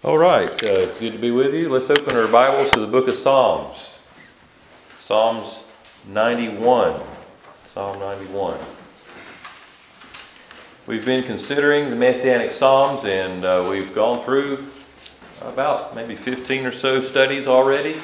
All right, it's good to be with you. Let's open our Bibles to the book of Psalms. Psalms 91. Psalm 91. We've been considering the Messianic Psalms, and we've gone through about maybe 15 or so studies already.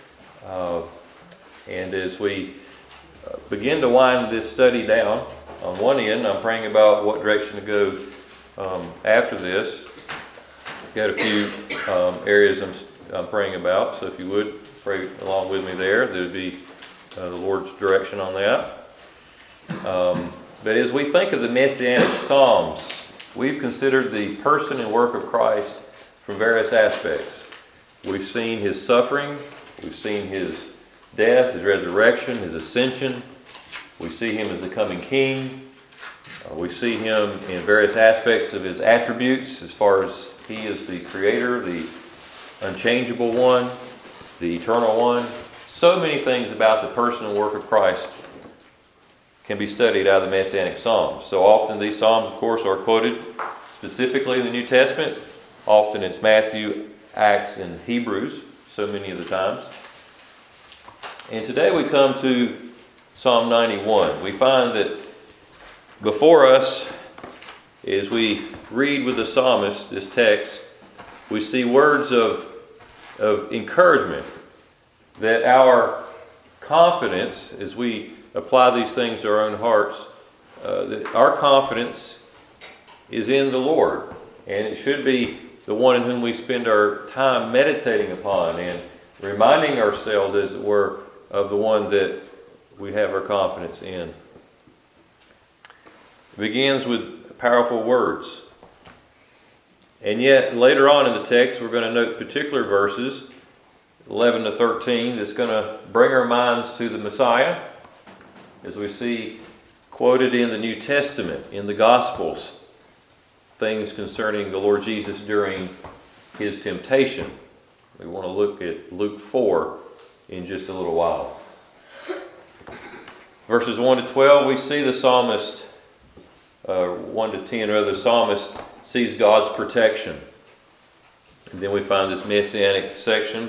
And as we begin to wind this study down, on one end, I'm praying about what direction to go after this. Got a few areas I'm praying about, so if you would pray along with me there, that would be the Lord's direction on that. But as we think of the Messianic Psalms, we've considered the person and work of Christ from various aspects. We've seen his suffering, we've seen his death, his resurrection, his ascension. We see him as the coming king. We see him in various aspects of his attributes, as far as he is the creator, the unchangeable one, the eternal one. So many things about the person and work of Christ can be studied out of the Messianic Psalms. So often these Psalms, of course, are quoted specifically in the New Testament. Often it's Matthew, Acts, and Hebrews, so many of the times. And today we come to Psalm 91. We find that before us, as we read with the psalmist this text, we see words of encouragement, that our confidence, as we apply these things to our own hearts, that our confidence is in the Lord, and it should be the one in whom we spend our time meditating upon and reminding ourselves, as it were, of the one that we have our confidence in. It begins with powerful words. And yet, later on in the text, we're going to note particular verses, 11 to 13, that's going to bring our minds to the Messiah, as we see quoted in the New Testament, in the Gospels, things concerning the Lord Jesus during his temptation. We want to look at Luke 4 in just a little while. Verses 1 to 12, we see the psalmist, 1 to 10, rather, the psalmist sees God's protection. And then we find this Messianic section,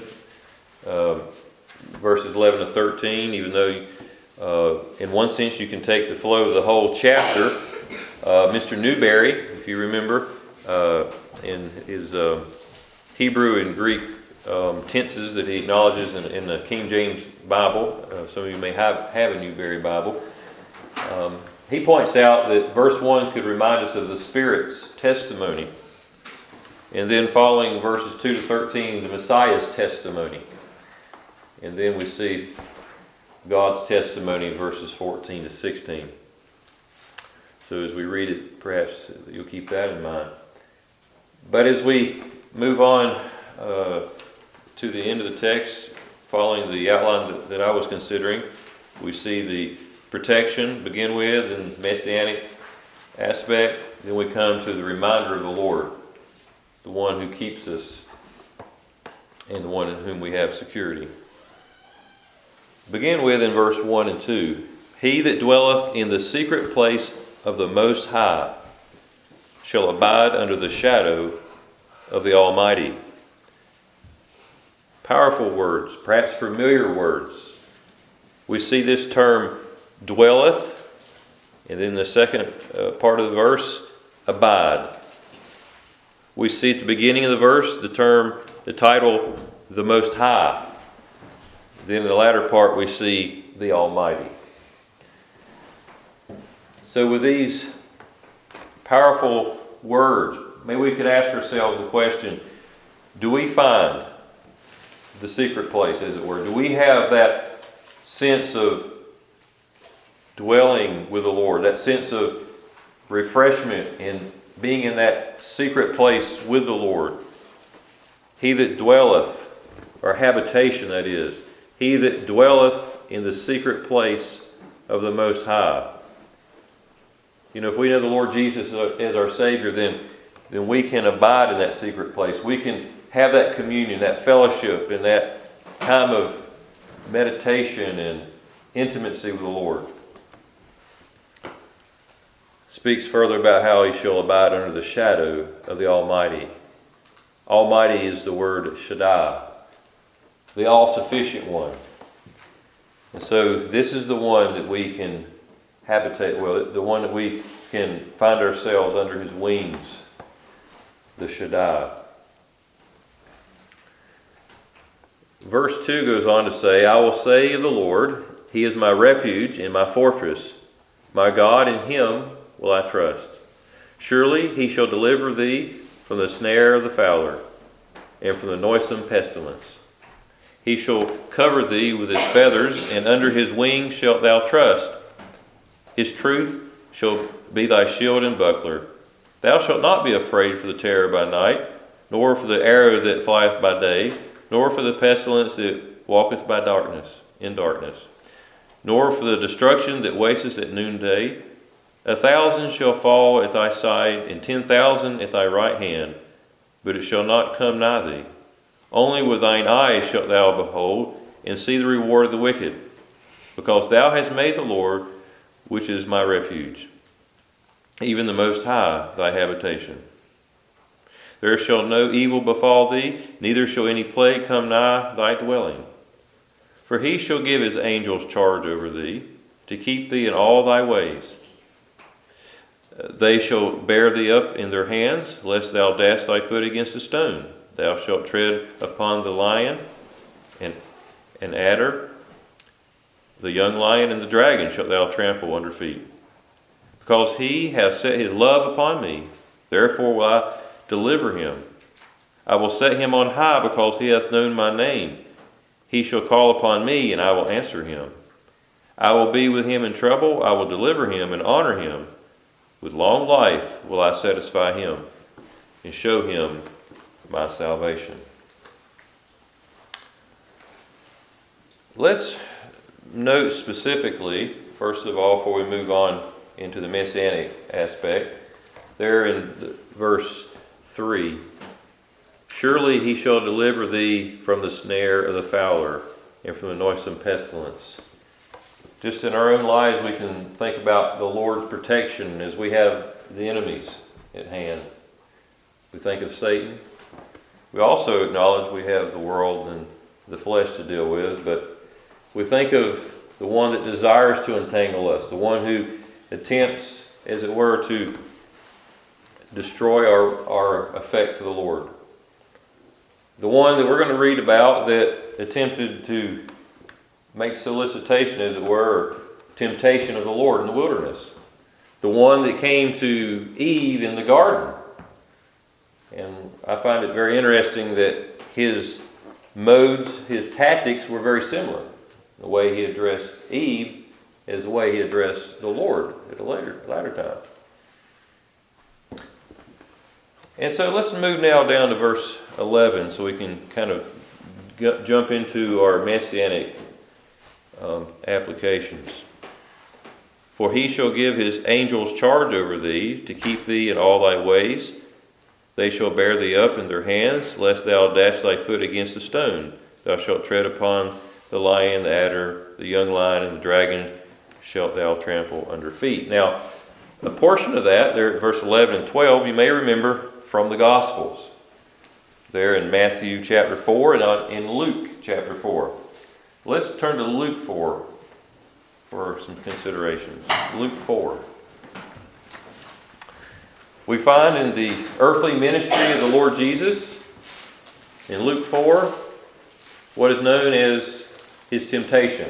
verses 11 to 13, even though in one sense you can take the flow of the whole chapter. Mr. Newberry, if you remember, in his Hebrew and Greek tenses that he acknowledges in the King James Bible, some of you may have a Newberry Bible, he points out that verse 1 could remind us of the Spirit's testimony. And then following verses 2 to 13, the Messiah's testimony. And then we see God's testimony in verses 14 to 16. So as we read it, perhaps you'll keep that in mind. But as we move on to the end of the text, following the outline that I was considering, we see the protection begin with and Messianic aspect. Then we come to the reminder of the Lord, the one who keeps us and the one in whom we have security. Begin with in verse 1 and 2. He that dwelleth in the secret place of the Most High shall abide under the shadow of the Almighty. Powerful words, perhaps familiar words. We see this term dwelleth, and then the second part of the verse, abide. We see at the beginning of the verse the title, the Most High. Then in the latter part we see the Almighty. So with these powerful words, maybe we could ask ourselves the question, do we find the secret place, as it were? Do we have that sense of dwelling with the Lord, that sense of refreshment in being in that secret place with the Lord? He that dwelleth, or habitation that is, he that dwelleth in the secret place of the Most High. You know, if we know the Lord Jesus as our Savior, then we can abide in that secret place. We can have that communion, that fellowship, and that time of meditation and intimacy with the Lord. Speaks further about how he shall abide under the shadow of the Almighty. Almighty is the word Shaddai, the all-sufficient one. And so this is the one that we can habitate, well, the one that we can find ourselves under his wings, the Shaddai. Verse 2 goes on to say, I will say of the Lord, he is my refuge and my fortress. My God, in him will I trust. Surely he shall deliver thee from the snare of the fowler and from the noisome pestilence. He shall cover thee with his feathers, and under his wings shalt thou trust. His truth shall be thy shield and buckler. Thou shalt not be afraid for the terror by night, nor for the arrow that flieth by day, nor for the pestilence that walketh by in darkness, nor for the destruction that wasteth at noonday. 1,000 shall fall at thy side, and 10,000 at thy right hand, but it shall not come nigh thee. Only with thine eyes shalt thou behold, and see the reward of the wicked, because thou hast made the Lord, which is my refuge, even the Most High, thy habitation. There shall no evil befall thee, neither shall any plague come nigh thy dwelling. For he shall give his angels charge over thee, to keep thee in all thy ways. They shall bear thee up in their hands, lest thou dash thy foot against a stone. Thou shalt tread upon the lion and adder, the young lion and the dragon shalt thou trample under feet. Because he hath set his love upon me, therefore will I deliver him. I will set him on high, because he hath known my name. He shall call upon me, and I will answer him. I will be with him in trouble. I will deliver him and honor him. With long life will I satisfy him and show him my salvation. Let's note specifically, first of all, before we move on into the messianic aspect, there in verse 3, surely he shall deliver thee from the snare of the fowler and from the noisome pestilence. Just in our own lives, we can think about the Lord's protection as we have the enemies at hand. We think of Satan. We also acknowledge we have the world and the flesh to deal with, but we think of the one that desires to entangle us, the one who attempts, as it were, to destroy our affect for the Lord. The one that we're going to read about that attempted to make solicitation, as it were, or temptation of the Lord in the wilderness. The one that came to Eve in the garden. And I find it very interesting that his modes, his tactics were very similar. The way he addressed Eve is the way he addressed the Lord at a later time. And so let's move now down to verse 11 so we can kind of jump into our messianic applications. For he shall give his angels charge over thee, to keep thee in all thy ways. They shall bear thee up in their hands, lest thou dash thy foot against a stone. Thou shalt tread upon the lion, the adder, the young lion, and the dragon shalt thou trample under feet. Now, a portion of that, there at verse 11 and 12, you may remember from the Gospels. There in Matthew chapter 4 and in Luke chapter 4. Let's turn to Luke 4 for some considerations. Luke 4. We find in the earthly ministry of the Lord Jesus, in Luke 4, what is known as his temptation.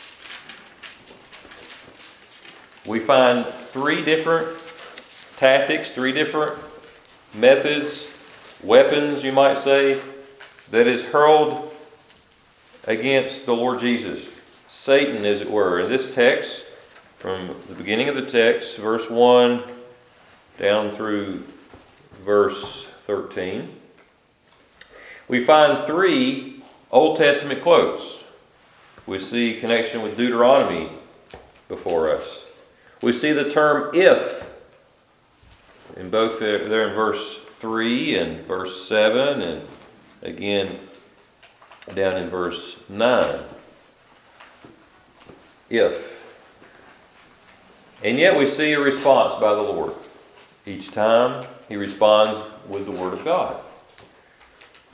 We find 3 different tactics, 3 different methods, weapons, you might say, that is hurled against the Lord Jesus. Satan, as it were. In this text, from the beginning of the text, verse 1 down through verse 13, we find 3 Old Testament quotes. We see connection with Deuteronomy before us. We see the term if in both there in verse 3 and verse 7, and again down in verse 9. If. And yet we see a response by the Lord. Each time he responds with the Word of God.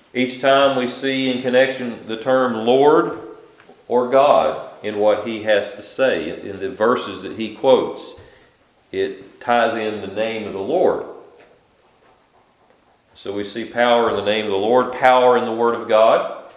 Each time we see in connection the term Lord or God in what he has to say, in the verses that he quotes, it ties in the name of the Lord. So we see power in the name of the Lord, power in the Word of God.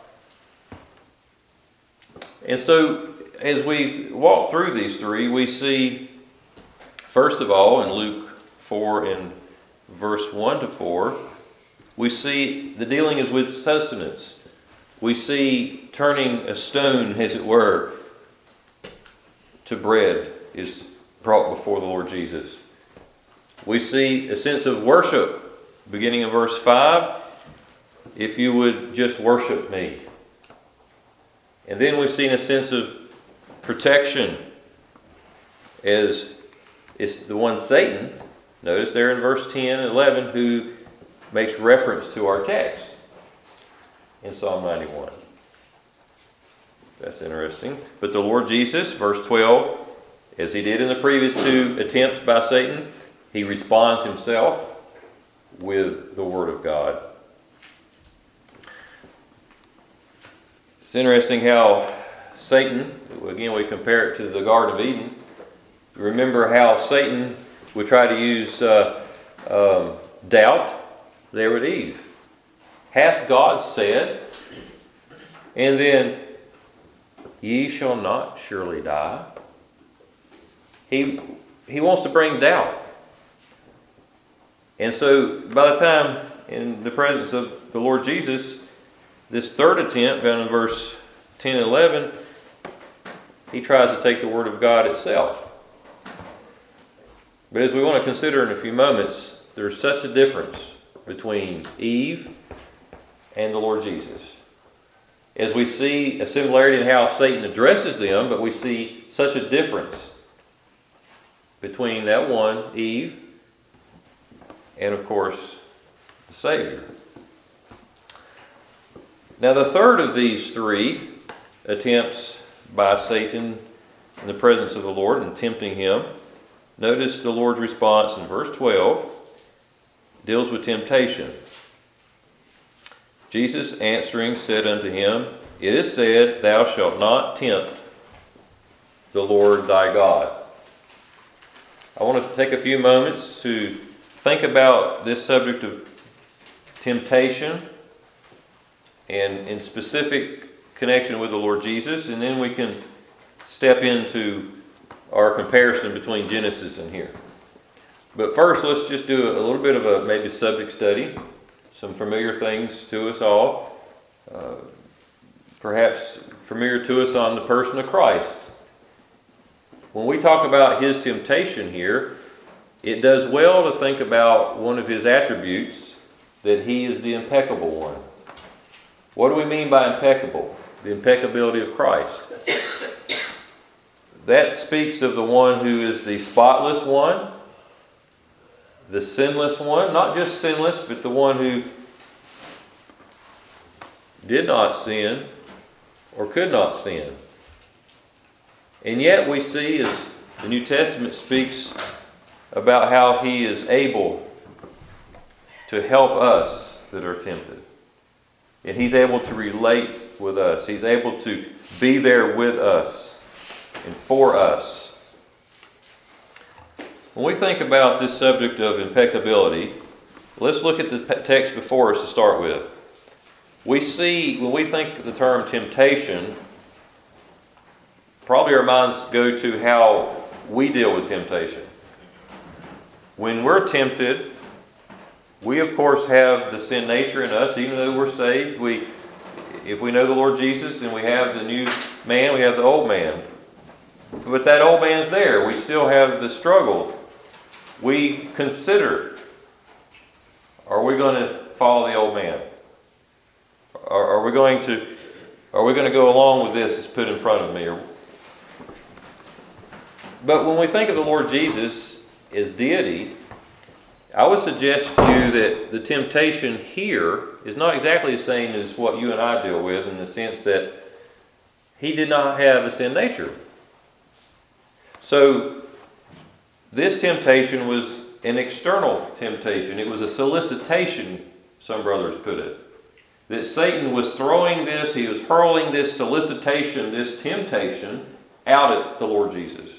And so as we walk through these three, we see, first of all, in Luke 4 and verse 1 to 4, we see the dealing is with sustenance. We see turning a stone, as it were, to bread is brought before the Lord Jesus. We see a sense of worship, beginning in verse 5, if you would just worship me. And then we've seen a sense of protection as it's the one Satan, notice there in verse 10 and 11, who makes reference to our text in Psalm 91. That's interesting. But the Lord Jesus, verse 12, as he did in the previous two attempts by Satan, he responds himself with the Word of God. It's interesting how Satan, again we compare it to the Garden of Eden. Remember how Satan would try to use doubt there with Eve. Hath God said, and then, ye shall not surely die. He wants to bring doubt. And so by the time in the presence of the Lord Jesus, this third attempt down in verse 10 and 11, he tries to take the Word of God itself. But as we want to consider in a few moments, there's such a difference between Eve and the Lord Jesus. As we see a similarity in how Satan addresses them, but we see such a difference between that one, Eve, and of course, the Savior. Now the third of these three attempts by Satan in the presence of the Lord and tempting him, notice the Lord's response in verse 12 deals with temptation. Jesus answering said unto him, It is said, Thou shalt not tempt the Lord thy God. I want us to take a few moments to think about this subject of temptation and in specific connection with the Lord Jesus, and then we can step into our comparison between Genesis and here. But first, let's just do a little bit of a maybe subject study, some familiar things to us all, perhaps familiar to us on the person of Christ. When we talk about his temptation here, it does well to think about one of his attributes, that he is the impeccable one. What do we mean by impeccable? The impeccability of Christ. That speaks of the one who is the spotless one, the sinless one, not just sinless, but the one who did not sin or could not sin. And yet we see, as the New Testament speaks about how he is able to help us that are tempted. And he's able to relate with us. He's able to be there with us and for us. When we think about this subject of impeccability, let's look at the text before us to start with. We see, when we think of the term temptation, probably our minds go to how we deal with temptation. When we're tempted, we of course have the sin nature in us, even though we're saved. If we know the Lord Jesus and we have the new man, we have the old man. But that old man's there. We still have the struggle. We consider, are we going to follow the old man? Are we going to go along with this that's put in front of me? But when we think of the Lord Jesus as deity, I would suggest to you that the temptation here is not exactly the same as what you and I deal with, in the sense that he did not have a sin nature. So this temptation was an external temptation. It was a solicitation, some brothers put it. that Satan was throwing this, he was hurling this solicitation, this temptation out at the Lord Jesus.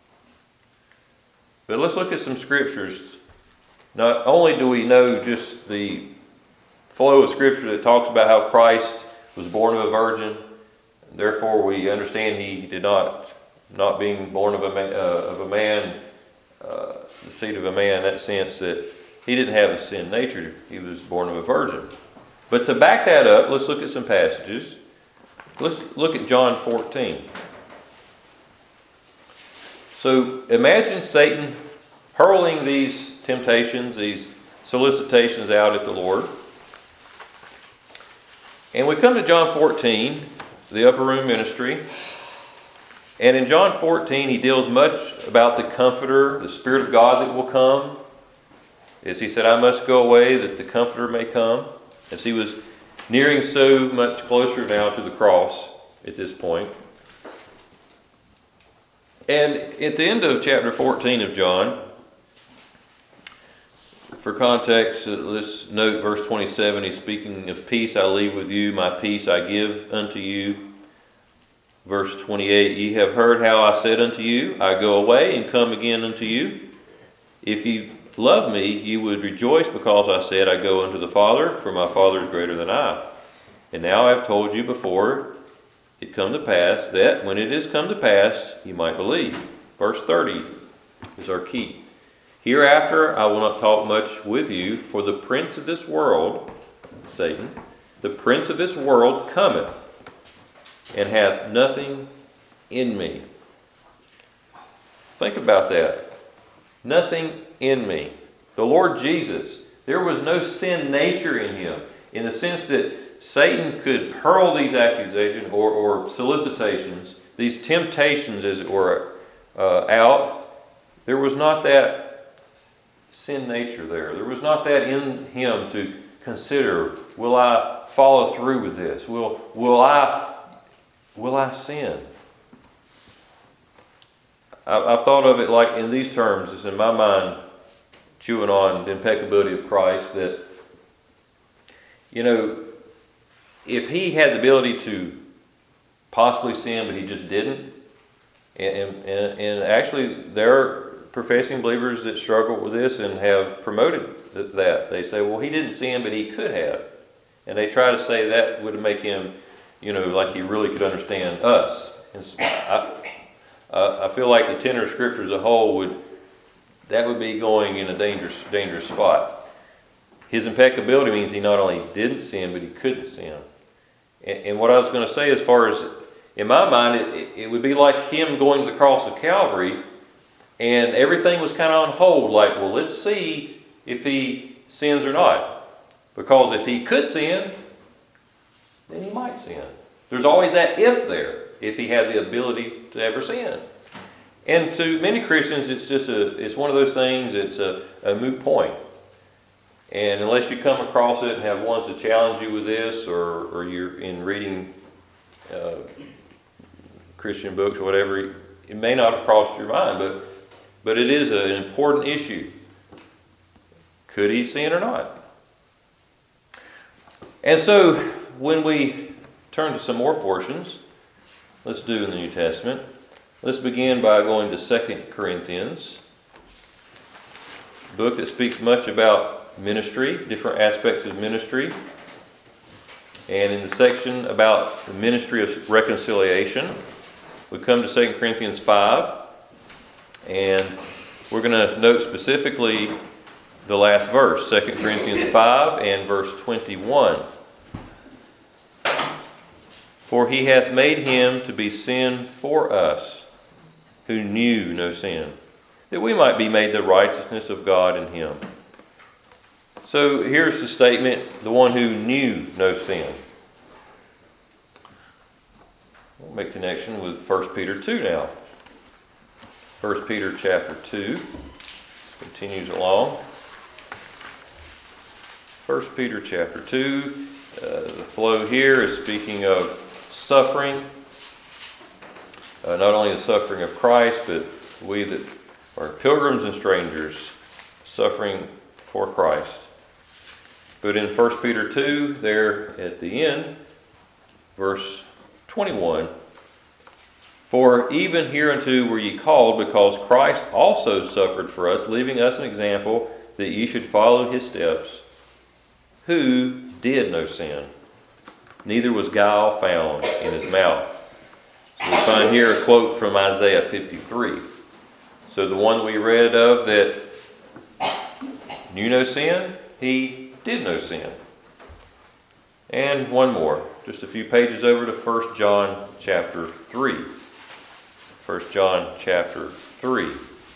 But let's look at some scriptures. Not only do we know just the flow of scripture that talks about how Christ was born of a virgin, therefore we understand he did not being born of a man, the seed of a man, in that sense that he didn't have a sin nature. He was born of a virgin. But to back that up, let's look at some passages. Let's look at John 14. So imagine Satan hurling these temptations, these solicitations out at the Lord. And we come to John 14, the upper room ministry. And in John 14, he deals much about the Comforter, the Spirit of God that will come. As he said, I must go away that the Comforter may come. As he was nearing so much closer now to the cross at this point. And at the end of chapter 14 of John, for context, let's note verse 27. He's speaking of peace I leave with you, my peace I give unto you. Verse 28, ye have heard how I said unto you, I go away and come again unto you. If ye love me, you would rejoice because I said, I go unto the Father, for my Father is greater than I. And now I have told you before it come to pass, that when it is come to pass, you might believe. Verse 30 is our key. Hereafter I will not talk much with you, for the prince of this world, Satan, the prince of this world cometh, and hath nothing in me. Think about that. Nothing in me. The Lord Jesus, there was no sin nature in him, in the sense that Satan could hurl these accusations or solicitations, these temptations as it were, out. There was not that sin nature there. There was not that in him to consider, will I follow through with this? Will I sin? I've thought of it like in these terms. It's in my mind, chewing on the impeccability of Christ, that, if he had the ability to possibly sin, but he just didn't, and actually there are professing believers that struggle with this and have promoted that. They say, well, he didn't sin, but he could have. And they try to say that would make him, like he really could understand us. And I feel like the tenor of Scripture as a whole would be going in a dangerous spot. His impeccability means he not only didn't sin, but he couldn't sin. And what I was going to say, as far as, in my mind, it would be like him going to the cross of Calvary, and everything was kind of on hold, like, well, let's see if he sins or not. Because if he could sin, then he might sin. There's always that if there, if he had the ability to ever sin. And to many Christians, it's one of those things, it's a moot point. And unless you come across it and have ones to challenge you with this, or you're in reading Christian books or whatever, it may not have crossed your mind, but it is an important issue. Could he sin or not? And so when we turn to some more portions, let's do in the New Testament. Let's begin by going to 2 Corinthians, a book that speaks much about ministry, different aspects of ministry. And in the section about the ministry of reconciliation, we come to 2 Corinthians 5, and we're going to note specifically the last verse, 2 Corinthians 5 and verse 21. For he hath made him to be sin for us, who knew no sin, that we might be made the righteousness of God in him. So here's the statement, the one who knew no sin. We'll make connection with 1 Peter 2 now. 1 Peter chapter 2 continues along. 1 Peter chapter 2, the flow here is speaking of suffering. Not only the suffering of Christ, but we that are pilgrims and strangers suffering for Christ. But in 1 Peter 2, there at the end, verse 21, for even hereunto were ye called, because Christ also suffered for us, leaving us an example that ye should follow his steps, who did no sin, neither was guile found in his mouth. So we find here a quote from Isaiah 53. So the one we read of that knew no sin, he did no sin. And one more, just a few pages over to 1 John chapter 3. 1 John chapter 3.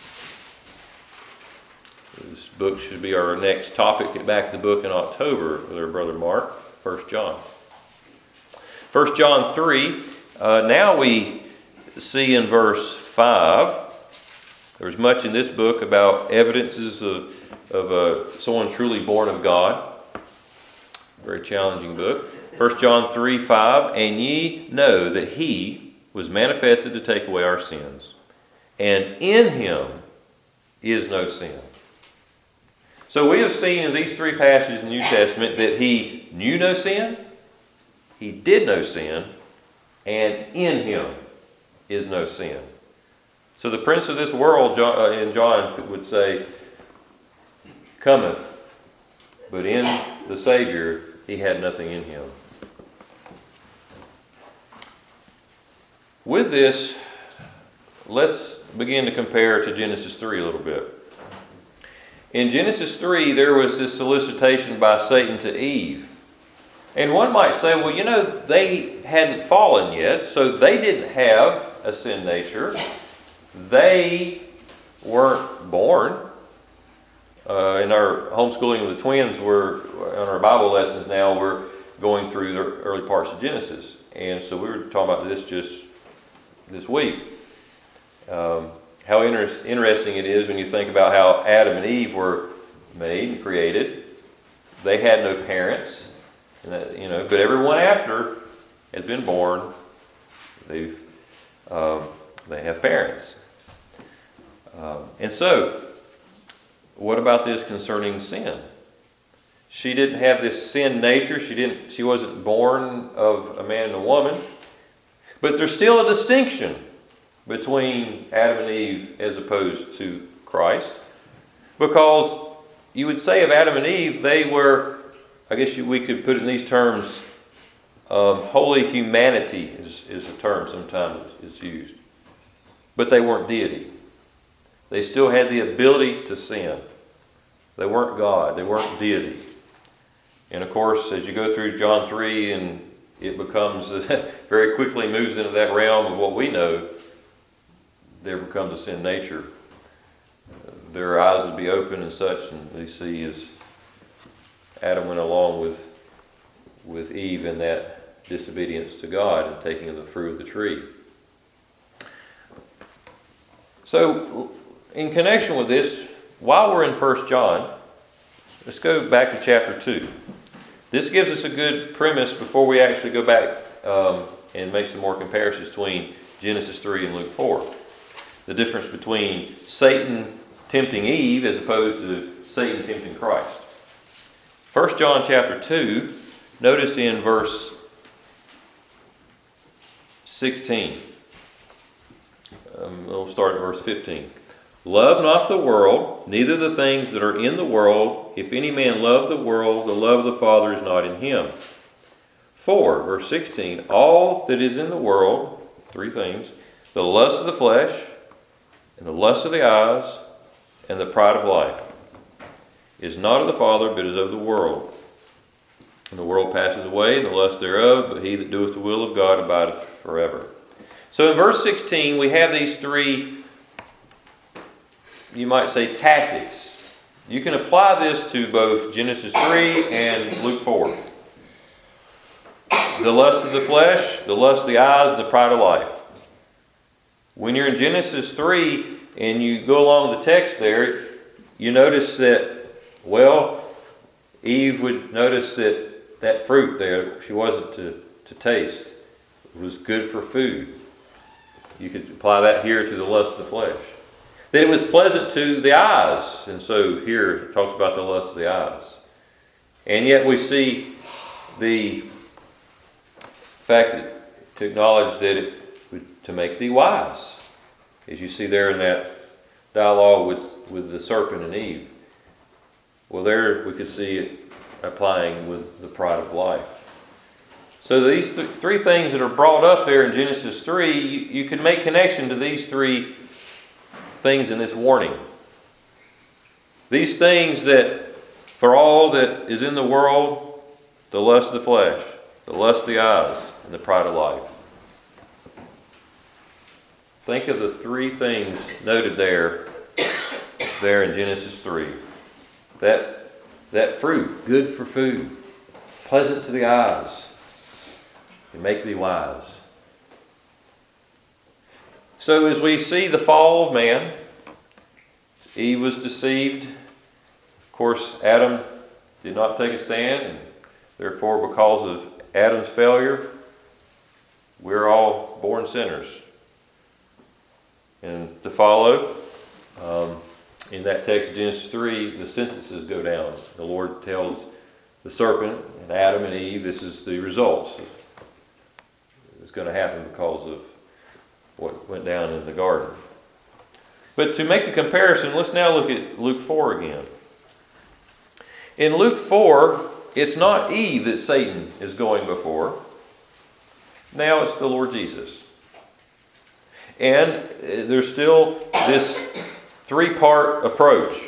This book should be our next topic. Get back to the book in October with our brother Mark. 1 John. 1 John 3. Now we see in verse 5, there's much in this book about evidences of someone truly born of God. Very challenging book. 1 John 3, 5, and ye know that he was manifested to take away our sins, and in him is no sin. So we have seen in these three passages in the New Testament that he knew no sin, he did no sin, and in him is no sin. So the prince of this world, in John would say, cometh, but in the Savior he had nothing in him. With this, let's begin to compare to Genesis 3 a little bit. In Genesis 3, there was this solicitation by Satan to Eve. And one might say, well, you know, they hadn't fallen yet, so they didn't have a sin nature. They weren't born. In our homeschooling of the twins, on our Bible lessons now, we're going through the early parts of Genesis. And so we were talking about this just this week. How interesting it is when you think about how Adam and Eve were made and created. They had no parents. But everyone after has been born. They have parents. And so, what about this concerning sin? She didn't have this sin nature. She wasn't born of a man and a woman. But there's still a distinction between Adam and Eve as opposed to Christ. Because you would say of Adam and Eve, they were, I guess we could put it in these terms, holy humanity is a term sometimes is used. But they weren't deity. They still had the ability to sin. They weren't God. They weren't deity. And of course, as you go through John 3, and it becomes, very quickly moves into that realm of what we know, there becomes a sin nature. Their eyes would be open and such, and they see as Adam went along with Eve in that disobedience to God and taking of the fruit of the tree. So, in connection with this, while we're in 1 John, let's go back to chapter 2. This gives us a good premise before we actually go back and make some more comparisons between Genesis 3 and Luke 4. The difference between Satan tempting Eve as opposed to Satan tempting Christ. 1 John chapter 2, notice in verse 16. We'll start at verse 15. Love not the world, neither the things that are in the world. If any man love the world, the love of the Father is not in him. For, verse 16, all that is in the world, three things, the lust of the flesh, and the lust of the eyes, and the pride of life, is not of the Father, but is of the world. And the world passes away, and the lust thereof, but he that doeth the will of God abideth forever. So in verse 16, we have these three, you might say, tactics. You can apply this to both Genesis 3 and Luke 4. The lust of the flesh, the lust of the eyes, and the pride of life. When you're in Genesis 3 and you go along the text there, you notice that, well, Eve would notice that fruit there, she wasn't to taste. It was good for food. You could apply that here to the lust of the flesh. That it was pleasant to the eyes. And so here it talks about the lust of the eyes. And yet we see the fact that to acknowledge that it would to make thee wise, as you see there in that dialogue with the serpent and Eve. Well, there we could see it applying with the pride of life. So these three things that are brought up there in Genesis 3, you can make connection to these three things in this warning. These things that, for all that is in the world, the lust of the flesh, the lust of the eyes, and the pride of life. Think of the three things noted there in Genesis 3. That fruit, good for food, pleasant to the eyes, and make thee wise. So as we see the fall of man, Eve was deceived. Of course, Adam did not take a stand, and therefore, because of Adam's failure, we're all born sinners. And to follow, in that text of Genesis 3, the sentences go down. The Lord tells the serpent and Adam and Eve, this is the results. It's going to happen because of what went down in the garden. But to make the comparison, let's now look at Luke 4 again. In Luke 4, it's not Eve that Satan is going before. Now it's the Lord Jesus. And there's still this three-part approach.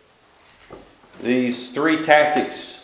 These three tactics.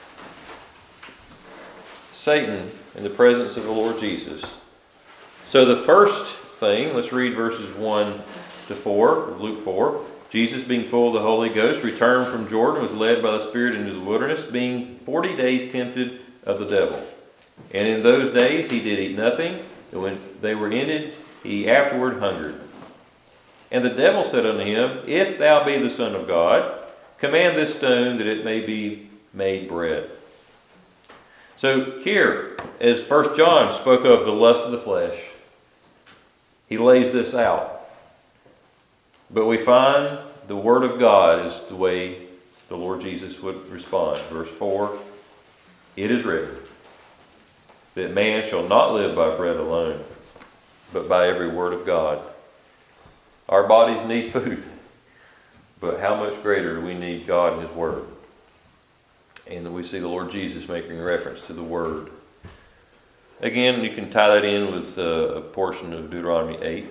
Satan in the presence of the Lord Jesus. So the first thing, let's read verses 1 to 4 of Luke 4. Jesus, being full of the Holy Ghost, returned from Jordan, was led by the Spirit into the wilderness, being 40 days tempted of the devil. And in those days he did eat nothing, and when they were ended, he afterward hungered. And the devil said unto him, If thou be the Son of God, command this stone that it may be made bread. So here, as 1 John spoke of the lust of the flesh, he lays this out. But we find the Word of God is the way the Lord Jesus would respond. Verse 4, It is written, that man shall not live by bread alone, but by every word of God. Our bodies need food, but how much greater do we need God and His Word? And we see the Lord Jesus making reference to the Word. Again, you can tie that in with a portion of Deuteronomy 8.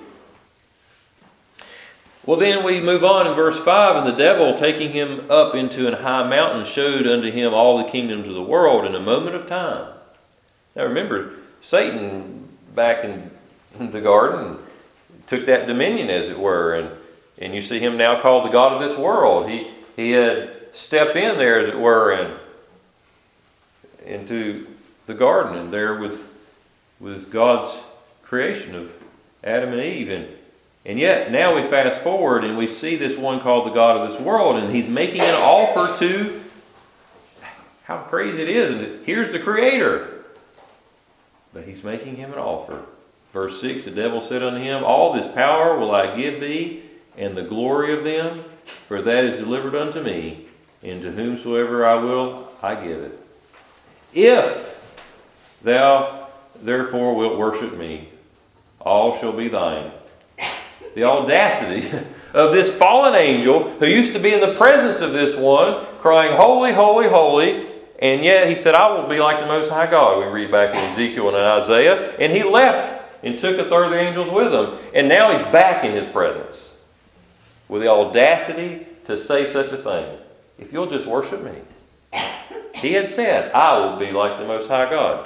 Well, then we move on in verse 5, and the devil, taking him up into an high mountain, showed unto him all the kingdoms of the world in a moment of time. Now remember, Satan back in the garden took that dominion, as it were, and you see him now called the God of this world. He had stepped in there, as it were, and into the garden, and there with God's creation of Adam and Eve. And yet, now we fast forward, and we see this one called the God of this world, and he's making an offer to, how crazy it is, and here's the Creator. But he's making him an offer. Verse 6, the devil said unto him, All this power will I give thee, and the glory of them, for that is delivered unto me, and to whomsoever I will, I give it. If thou therefore wilt worship me, all shall be thine. The audacity of this fallen angel who used to be in the presence of this one, crying, Holy, holy, holy, and yet he said, I will be like the Most High God. We read back in Ezekiel and in Isaiah, and he left and took a third of the angels with him, and now he's back in his presence with the audacity to say such a thing. If you'll just worship me. He had said, I will be like the Most High God.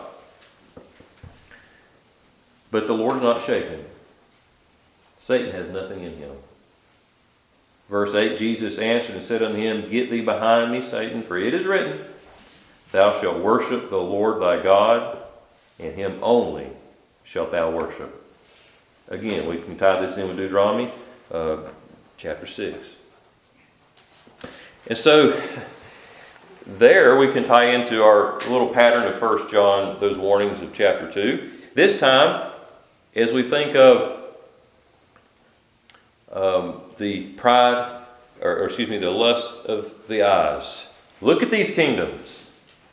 But the Lord is not shaken. Satan has nothing in him. Verse 8, Jesus answered and said unto him, Get thee behind me, Satan, for it is written, Thou shalt worship the Lord thy God, and him only shalt thou worship. Again, we can tie this in with Deuteronomy chapter 6. And so, there we can tie into our little pattern of 1 John, those warnings of chapter 2. This time, as we think of the pride, the lust of the eyes. Look at these kingdoms.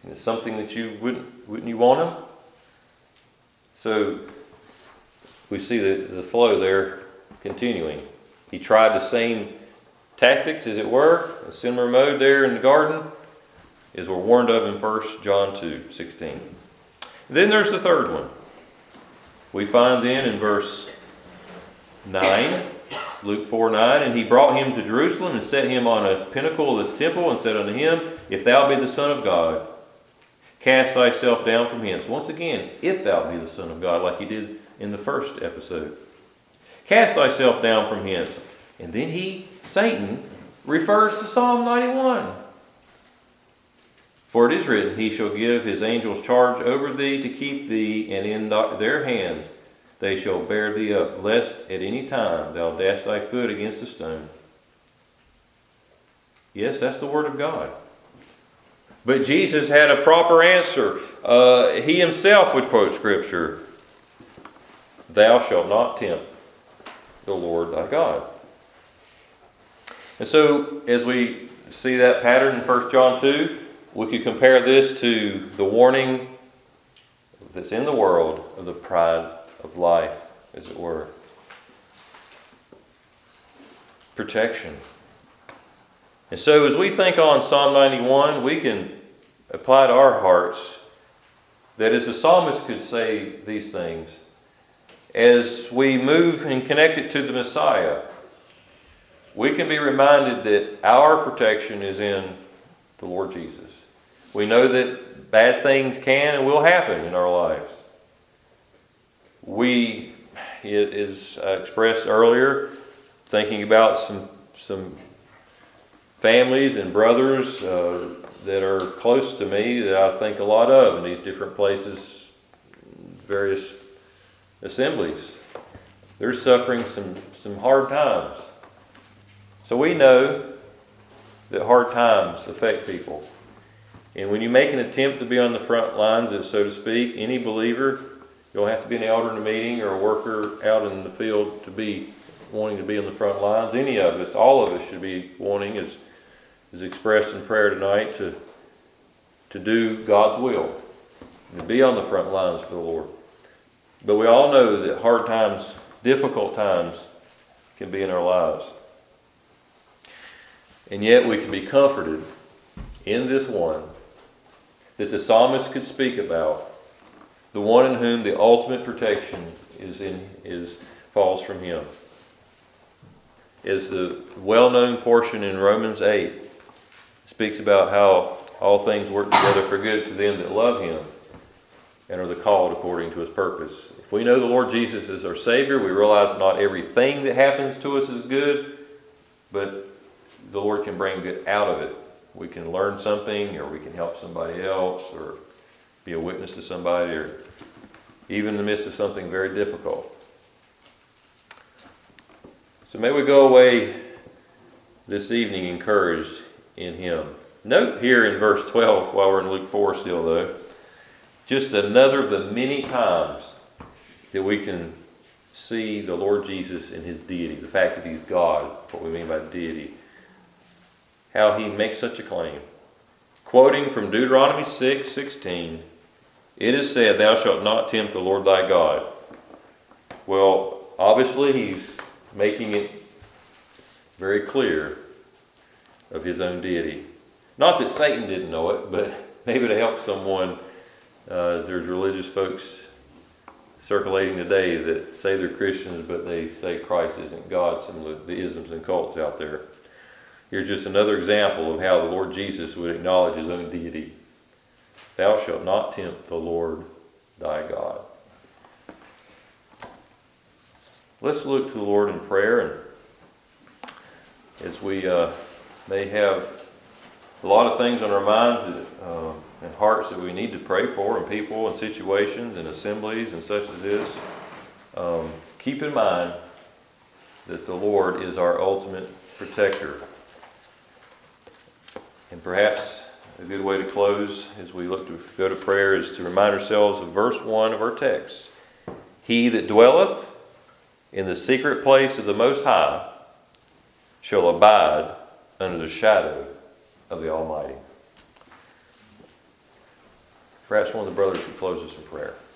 It's something that you wouldn't you want him? So we see the flow there continuing. He tried the same tactics, as it were, a similar mode there in the garden, as we're warned of in 1 John 2:16. Then there's the third one. We find then in verse 9, Luke 4:9, and he brought him to Jerusalem and set him on a pinnacle of the temple and said unto him, If thou be the Son of God, cast thyself down from hence. Once again, if thou be the Son of God, like he did in the first episode. Cast thyself down from hence. And then Satan, refers to Psalm 91. For it is written, He shall give His angels charge over thee to keep thee, and in their hands they shall bear thee up, lest at any time thou dash thy foot against a stone. Yes, that's the Word of God. But Jesus had a proper answer. He himself would quote Scripture. Thou shalt not tempt the Lord thy God. And so, as we see that pattern in 1 John 2, we could compare this to the warning that's in the world of the pride of life, as it were. Protection. And so as we think on Psalm 91, we can apply to our hearts that as the psalmist could say these things, as we move and connect it to the Messiah, we can be reminded that our protection is in the Lord Jesus. We know that bad things can and will happen in our lives. It is expressed earlier, thinking about some families and brothers that are close to me that I think a lot of in these different places, various assemblies. They're suffering some hard times. So we know that hard times affect people. And when you make an attempt to be on the front lines, so to speak, any believer, you don't have to be an elder in a meeting or a worker out in the field to be wanting to be on the front lines. Any of us, all of us should be wanting, as expressed in prayer tonight, to do God's will and be on the front lines for the Lord. But we all know that hard times, difficult times, can be in our lives. And yet we can be comforted in this one that the psalmist could speak about, the one in whom the ultimate protection falls from him. As the well-known portion in Romans 8 speaks about how all things work together for good to them that love him and are the called according to his purpose. If we know the Lord Jesus is our Savior, we realize not everything that happens to us is good, but the Lord can bring good out of it. We can learn something, or we can help somebody else, or be a witness to somebody, or even in the midst of something very difficult. So may we go away this evening encouraged in him. Note here in verse 12, while we're in Luke 4 still though, just another of the many times that we can see the Lord Jesus in his deity, the fact that he's God, what we mean by deity, how he makes such a claim. Quoting from Deuteronomy 6:16, it is said, Thou shalt not tempt the Lord thy God. Well, obviously he's making it very clear of his own deity. Not that Satan didn't know it, but maybe to help someone, as there's religious folks circulating today that say they're Christians, but they say Christ isn't God, some of the isms and cults out there. Here's just another example of how the Lord Jesus would acknowledge his own deity. Thou shalt not tempt the Lord thy God. Let's look to the Lord in prayer, and as we may have a lot of things on our minds and hearts that we need to pray for, and people and situations and assemblies and such as this, keep in mind that the Lord is our ultimate protector. And perhaps a good way to close as we look to go to prayer is to remind ourselves of verse 1 of our text. He that dwelleth in the secret place of the Most High shall abide under the shadow of the Almighty. perhaps one of the brothers would close us in prayer.